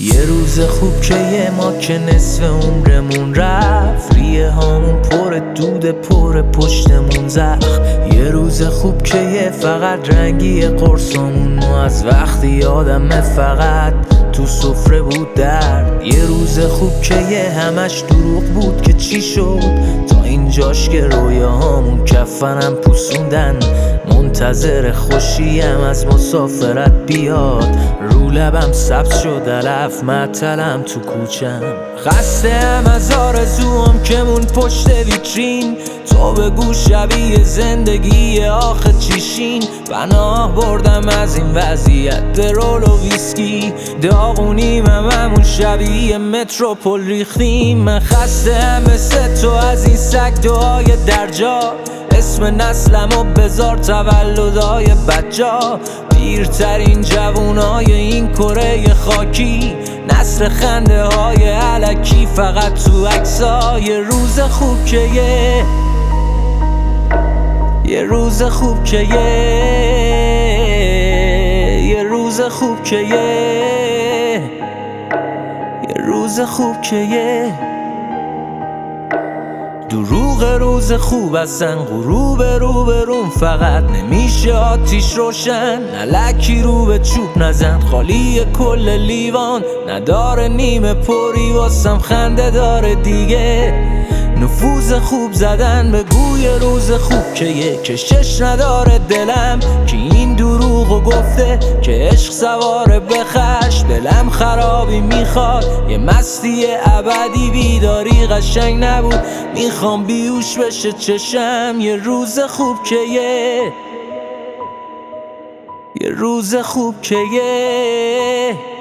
یه روز خوب که یه ما که نصف عمرمون رفت، ریه هامون پر دود پر پشتمون زخم. یه روز خوب که یه فقط رنگی قرصامون ما از وقتی یادمه فقط تو سفره بود درد. یه روز خوب که یه همش دروغ بود که چی شد تا اینجاش که رویاهامون کفنم پوسوندن. منتظر خوشیم از مسافرت بیاد، رو لبم سبز شد علف معطلم تو کوچم. خسته‌ام از آرزوام که مون پشت ویترین، تو بگو شبیه زندگی آخه چیشین. پناه بردم از این وضعیت درول و ویسکی، داغونیم همون شبیه متروپول ریختیم. من خسته‌ام مثل تو از این سگ دعای درجا، اسم نسلمو بذار تولدای بجا. پیرترین جوونای این کره خاکی، نسل خنده های علکی فقط تو عکس‌ها. یه روز خوب که یه روز خوب که یه روز خوب که یه روز خوب که دروغ روز خوب اصلا غروب روبرون فقط نمیشه آتیش روشن. نلکی رو به چوب نزن، خالی کل لیوان نداره نیمه پری واسم خنده داره دیگه. نفوذ خوب زدن به گوی روز خوب که یه کشش نداره دلم، که این دروغو گفته که عشق سواره به خشم. دلم خرابی میخواد یه مستی ابدی، بیداری قشنگ نبود میخوام بیوش بشه چشم. یه روز خوب که یه روز خوب که